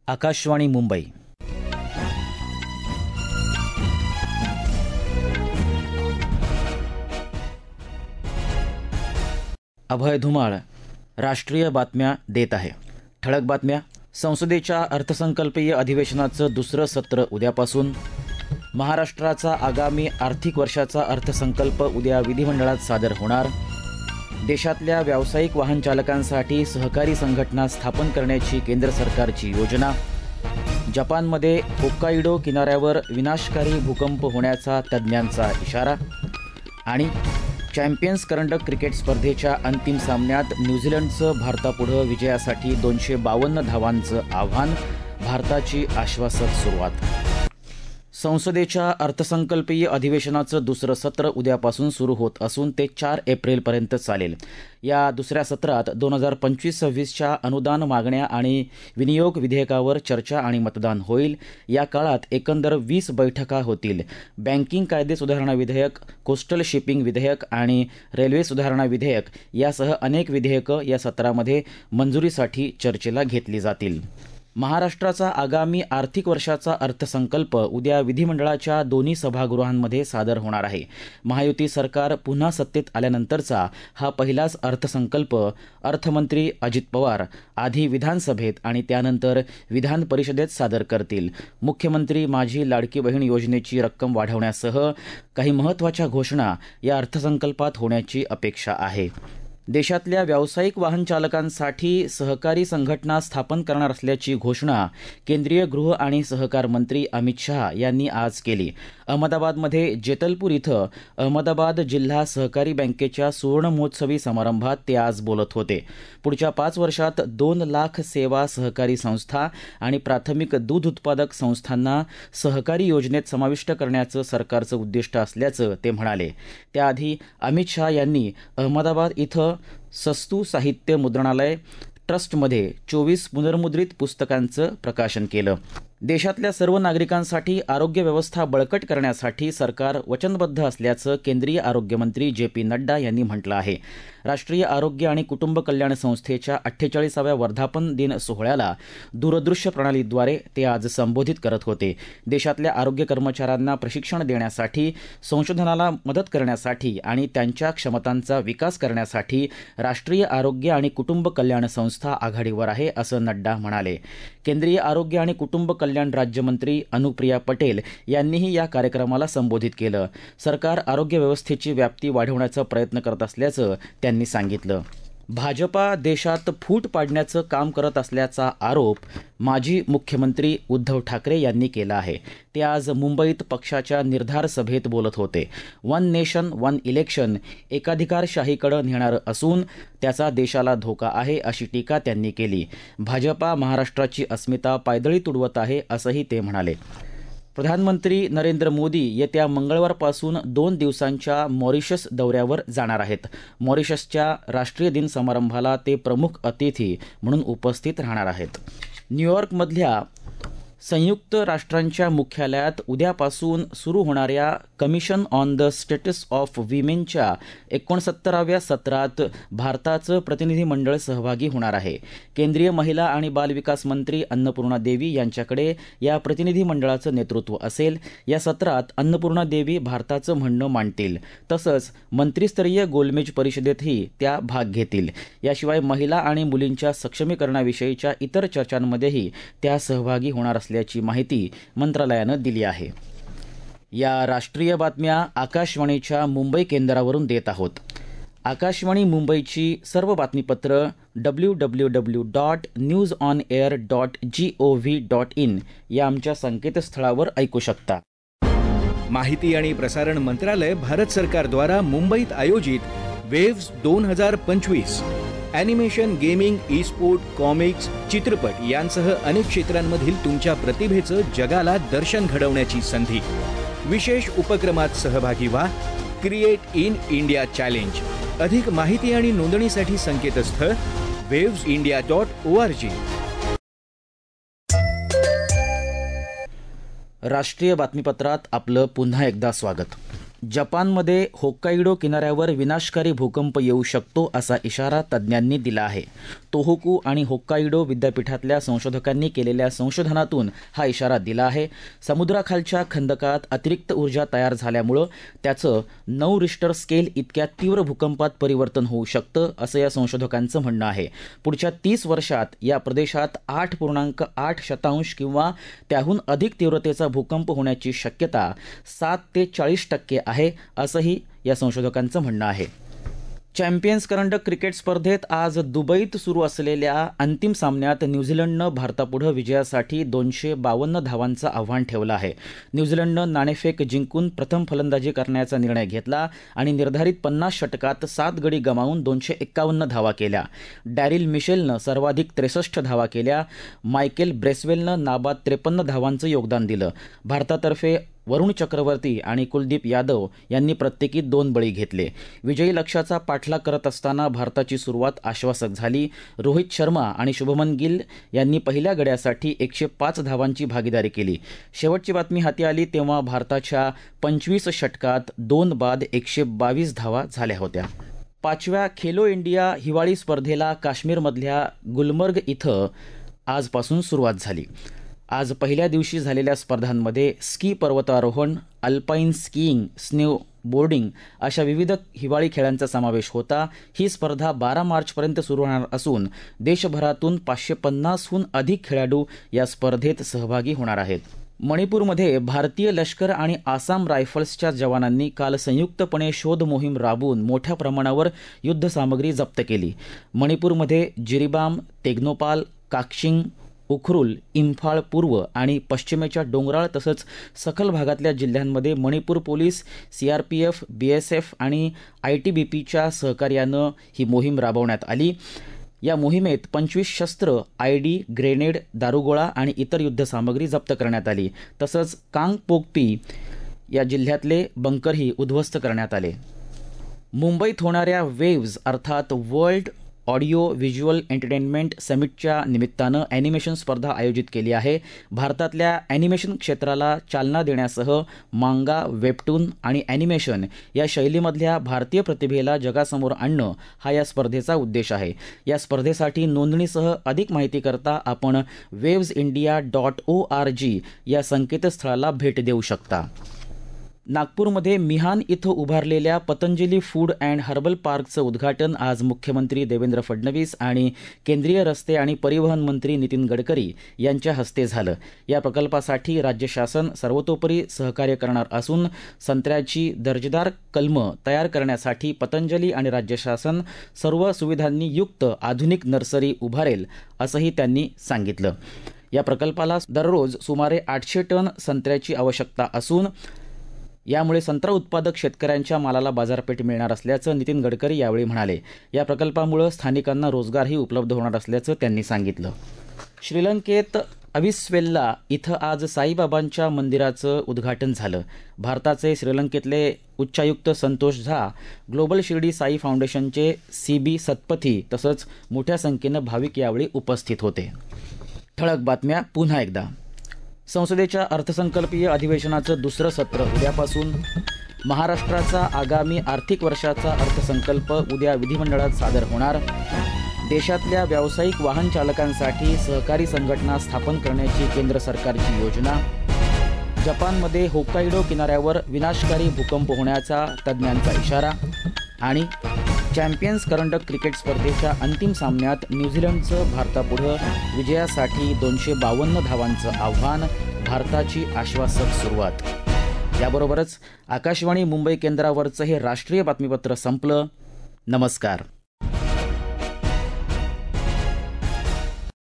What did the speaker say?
आकाशवाणी मुंबई. अभय धुमाळ राष्ट्रीय बातम्या देत आहे. ठळक बातम्या. संसदेच्या अर्थसंकल्पीय अधिवेशनाचं दुसरं सत्र उद्यापासून. महाराष्ट्राचा आगामी आर्थिक वर्षाचा अर्थसंकल्प उद्या विधिमंडळात सादर होणार. देशातल्या व्यावसायिक वाहन चालकांसाठी सहकारी संघटना स्थापन करण्याची केंद्र सरकारची योजना. जपानमध्ये होक्काइडो किनाऱ्यावर विनाशकारी भूकंप होण्याचा तज्ज्ञांचा इशारा. आणि चॅम्पियन्स करंडक क्रिकेट स्पर्धेच्या अंतिम सामन्यात न्यूझीलंडचं भारतापुढं विजयासाठी 252 धावांचं आव्हान. भारताची आश्वासक सुरुवात. संसदेच्या अर्थसंकल्पीय अधिवेशनाचं दुसरं सत्र उद्यापासून सुरू होत असून ते 4 एप्रिलपर्यंत चालेल. या दुसऱ्या सत्रात 2025-26च्या अनुदान मागण्या आणि विनियोग विधेयकावर चर्चा आणि मतदान होईल. या काळात एकंदर 20 बैठका होतील. बँकिंग कायदे सुधारणा विधेयक, कोस्टल शिपिंग विधेयक आणि रेल्वे सुधारणा विधेयक यासह अनेक विधेयकं या सत्रामध्ये मंजुरीसाठी चर्चेला घेतली जातील. महाराष्ट्राचा आगामी आर्थिक वर्षाचा अर्थसंकल्प उद्या विधिमंडळाच्या दोन्ही सभागृहांमध्ये सादर होणार आहे. महायुती सरकार पुन्हा सत्तेत आल्यानंतरचा हा पहिलाच अर्थसंकल्प अर्थमंत्री अजित पवार आधी विधानसभेत आणि त्यानंतर विधान परिषदेत सादर करतील. मुख्यमंत्री माझी लाडकी बहीण योजनेची रक्कम वाढवण्यासह काही महत्त्वाच्या घोषणा या अर्थसंकल्पात होण्याची अपेक्षा आहे. देशातल्या व्यावसायिक वाहन चालकांसाठी सहकारी संघटना स्थापन करणार असल्याची घोषणा केंद्रीय गृह आणि सहकार मंत्री अमित शहा यांनी आज केली. अहमदाबादमध्ये जेतलपूर इथं अहमदाबाद जिल्हा सहकारी बँकेच्या सुवर्ण महोत्सवी समारंभात ते आज बोलत होते. पुढच्या 5 वर्षात 2 लाख सेवा सहकारी संस्था आणि प्राथमिक दूध उत्पादक संस्थांना सहकारी योजनेत समाविष्ट करण्याचं सरकारचं उद्दिष्ट असल्याचं ते म्हणाले. त्याआधी अमित शहा यांनी अहमदाबाद इथं सस्तू साहित्य मुद्रणालय ट्रस्टमध्ये 24 पुनर्मुद्रित पुस्तकांचं प्रकाशन केलं. देशातल्या सर्व नागरिकांसाठी आरोग्य व्यवस्था बळकट करण्यासाठी सरकार वचनबद्ध असल्याचं केंद्रीय आरोग्यमंत्री जे.पी. नड्डा यांनी म्हटलं आहे. राष्ट्रीय आरोग्य आणि कुटुंब कल्याण संस्थेच्या 48व्या वर्धापन दिन सोहळ्याला दूरदृश्य प्रणालीद्वारे ते आज संबोधित करत होते. देशातल्या आरोग्य कर्मचाऱ्यांना प्रशिक्षण देण्यासाठी, संशोधनाला मदत करण्यासाठी आणि त्यांच्या क्षमतांचा विकास करण्यासाठी राष्ट्रीय आरोग्य आणि कुटुंब कल्याण संस्था आघाडीवर आहे, असं नड्डा म्हणाले. केंद्रीय आरोग्य आणि कुटुंब कल्याण राज्यमंत्री अनुप्रिया पटेल यांनीही या कार्यक्रमाला संबोधित केलं. सरकार आरोग्य व्यवस्थेची व्याप्ती वाढवण्याचा प्रयत्न करत असल्याचं त्यांनी सांगितलं. भाजपा देशात फूट पाडण्याचं काम करत असल्याचा आरोप माजी मुख्यमंत्री उद्धव ठाकरे यांनी केला आहे. ते आज मुंबईत पक्षाच्या निर्धार सभेत बोलत होते. वन नेशन वन इलेक्शन एकाधिकारशाहीकडे नेणारं असून त्याचा देशाला धोका आहे, अशी टीका त्यांनी केली. भाजपा महाराष्ट्राची अस्मिता पायदळी तुडवत आहे, असंही ते म्हणाले. प्रधानमंत्री नरेंद्र मोदी येत्या मंगळवारपासून 2 दिवसांच्या मॉरिशस दौऱ्यावर जाणार आहेत. मॉरिशसच्या राष्ट्रीय दिन समारंभाला ते प्रमुख अतिथी म्हणून उपस्थित राहणार आहेत. न्यूयॉर्कमधल्या संयुक्त राष्ट्रांच्या मुख्यालयात उद्यापासून सुरू होणाऱ्या commission on the status of विमेनच्या 69व्या सत्रात भारताचं प्रतिनिधिमंडळ सहभागी होणार आहे. केंद्रीय महिला आणि बालविकास मंत्री अन्नपूर्णा देवी यांच्याकडे या प्रतिनिधिमंडळाचं नेतृत्व असेल. या सत्रात अन्नपूर्णा देवी भारताचं म्हणणं मांडतील. तसंच मंत्रिस्तरीय गोलमेज परिषदेतही त्या भाग घेतील. याशिवाय महिला आणि मुलींच्या सक्षमीकरणाविषयीच्या इतर चर्चांमध्येही त्या सहभागी होणार असल्याची माहिती मंत्रालयानं दिली आहे. या राष्ट्रीय बातम्या आकाशवाणीच्या मुंबई केंद्रावरून देत आहोत. आकाशवाणी मुंबईची सर्व बातमीपत्र www.newsonair.gov.in या आमच्या संकेतस्थळावर ऐकू शकता. माहिती आणि प्रसारण मंत्रालय भारत सरकारद्वारा मुंबईत आयोजित वेव्स 2025 animation, gaming, e sport, comics, चित्रपट यांसह अनेक क्षेत्रांमधील तुमच्या प्रतिभेचं जगाला दर्शन घडवण्याची संधी. विशेष उपक्रमात सहभागी व्हा. Create in India challenge. अधिक माहिती आणि नोंदणीसाठी संकेतस्थळ wavesindia.org. राष्ट्रीय बातमीपत्रात आपलं पुन्हा एकदा स्वागत. जपानमध्ये होक्काइडो किनाऱ्यावर विनाशकारी भूकंप येऊ शकतो असा इशारा तज्ज्ञांनी दिला आहे. तोहोकू आणि होक्काइडो विद्यापीठातल्या संशोधकांनी केलेल्या संशोधनातून हा इशारा दिला आहे. समुद्राखालच्या खंदकात अतिरिक्त ऊर्जा तयार झाल्यामुळं त्याचं 9 रिश्टर स्केल इतक्या तीव्र भूकंपात परिवर्तन होऊ शकतं असं या संशोधकांचं म्हणणं आहे. पुढच्या 30 वर्षात या प्रदेशात 8.8 किंवा त्याहून अधिक तीव्रतेचा भूकंप होण्याची शक्यता 7 ते 40% आहे असंही या संशोधकांचं म्हणणं आहे. चॅम्पियन्स करंडक क्रिकेट स्पर्धेत आज दुबईत सुरू असलेल्या अंतिम सामन्यात न्यूझीलंडनं भारतापुढं विजयासाठी 252 धावांचं आव्हान ठेवलं आहे. न्यूझीलंडनं नाणेफेक जिंकून प्रथम फलंदाजी करण्याचा निर्णय घेतला आणि निर्धारित 50 षटकात 7 गडी गमावून 251 धावा केल्या. डॅरिल मिशेलनं सर्वाधिक 63 धावा केल्या. मायकेल ब्रेसवेलनं नाबाद 53 धावांचं योगदान दिलं. भारतातर्फे वरुण चक्रवर्ती आणि कुलदीप यादव यांनी प्रत्येकी 2 बळी घेतले. विजयी लक्ष्याचा पाठलाग करत असताना भारताची सुरुवात आश्वासक झाली. रोहित शर्मा आणि शुभमन गिल यांनी पहिल्या गड्यासाठी 105 धावांची भागीदारी केली. शेवटची बातमी हाती आली तेव्हा भारताच्या 25 षटकात 2 बाद 122 धावा झाल्या होत्या. 5व्या खेलो इंडिया हिवाळी स्पर्धेला काश्मीरमधल्या गुलमर्ग इथं आजपासून सुरुवात झाली. आज पहिल्या दिवशी झालेल्या स्पर्धांमध्ये स्की पर्वतारोहण, अल्पाईन स्कीइंग, स्नो बोर्डिंग अशा विविध हिवाळी खेळांचा समावेश होता. ही स्पर्धा 12 मार्चपर्यंत सुरू होणार असून देशभरातून 550हून अधिक खेळाडू या स्पर्धेत सहभागी होणार आहेत. मणिपूरमध्ये भारतीय लष्कर आणि आसाम रायफल्सच्या जवानांनी काल संयुक्तपणे शोध मोहीम राबवून मोठ्या प्रमाणावर युद्धसामग्री जप्त केली. मणिपूरमध्ये जिरीबाम, तेग्नोपाल, काक्षिंग, उखरुल, इम्फाळ पूर्व आणि पश्चिमेच्या डोंगराळ तसंच सखल भागातल्या जिल्ह्यांमध्ये मणिपूर पोलीस, CRPF, BSF आणि ITBPच्या सहकार्यानं ही मोहीम राबवण्यात आली. या मोहिमेत 25 शस्त्र, ID, ग्रेनेड, दारुगोळा आणि इतर युद्धसामग्री जप्त करण्यात आली. तसंच कांगपोकपी या जिल्ह्यातले बंकरही उद्ध्वस्त करण्यात आले. मुंबईत होणाऱ्या वेव्ज अर्थात वर्ल्ड ऑडिओ व्हिज्युअल एंटरटेनमेंट समिटच्या निमित्तानं ॲनिमेशन स्पर्धा आयोजित केली आहे. भारतातल्या ॲनिमेशन क्षेत्राला चालना देण्यासह मांगा, वेबटून आणि ॲनिमेशन या शैलीमधल्या भारतीय प्रतिभेला जगासमोर आणणं हा या स्पर्धेचा उद्देश आहे. या स्पर्धेसाठी नोंदणीसह अधिक माहितीकरता आपण wavesindia.org या संकेतस्थळाला भेट देऊ शकता. नागपूरमध्ये मिहान इथं उभारलेल्या पतंजली फूड अँड हर्बल पार्कचं उद्घाटन आज मुख्यमंत्री देवेंद्र फडणवीस आणि केंद्रीय रस्ते आणि परिवहन मंत्री नितीन गडकरी यांच्या हस्ते झालं. या प्रकल्पासाठी राज्य शासन सर्वतोपरी सहकार्य करणार असून संत्र्याची दर्जेदार कलमं तयार करण्यासाठी पतंजली आणि राज्य शासन सर्व सुविधांनी युक्त आधुनिक नर्सरी उभारेल असंही त्यांनी सांगितलं. या प्रकल्पाला दररोज सुमारे 800 टन संत्र्याची आवश्यकता असून यामुळे संत्रा उत्पादक शेतकऱ्यांच्या मालाला बाजारपेठ मिळणार असल्याचं नितीन गडकरी यावेळी म्हणाले. या प्रकल्पामुळे स्थानिकांना रोजगारही उपलब्ध होणार असल्याचं त्यांनी सांगितलं. श्रीलंकेत अविस्वेल्ला इथं आज साईबाबांच्या मंदिराचं उद्घाटन झालं. भारताचे श्रीलंकेतले उच्चायुक्त संतोष झा, ग्लोबल शिर्डी साई फाउंडेशनचे CB सतपथी तसंच मोठ्या संख्येनं भाविक यावेळी उपस्थित होते. ठळक बातम्या पुन्हा एकदा. संसदेच्या अर्थसंकल्पीय अधिवेशनाचं दुसरं सत्र उद्यापासून. महाराष्ट्राचा आगामी आर्थिक वर्षाचा अर्थसंकल्प उद्या विधिमंडळात सादर होणार. देशातल्या व्यावसायिक वाहन चालकांसाठी सहकारी संघटना स्थापन करण्याची केंद्र सरकारची योजना. जपानमध्ये होक्काइडो किनाऱ्यावर विनाशकारी भूकंप होण्याचा तज्ज्ञांचा इशारा. आणि चॅम्पियन्स करंडक क्रिकेट स्पर्धेच्या अंतिम सामन्यात न्यूझीलंडचं भारतापुढं विजयासाठी 252 धावांचं आव्हान. भारताची आश्वासक सुरुवात. याबरोबरच आकाशवाणी मुंबई केंद्रावरचं हे राष्ट्रीय बातमीपत्र संपलं. नमस्कार.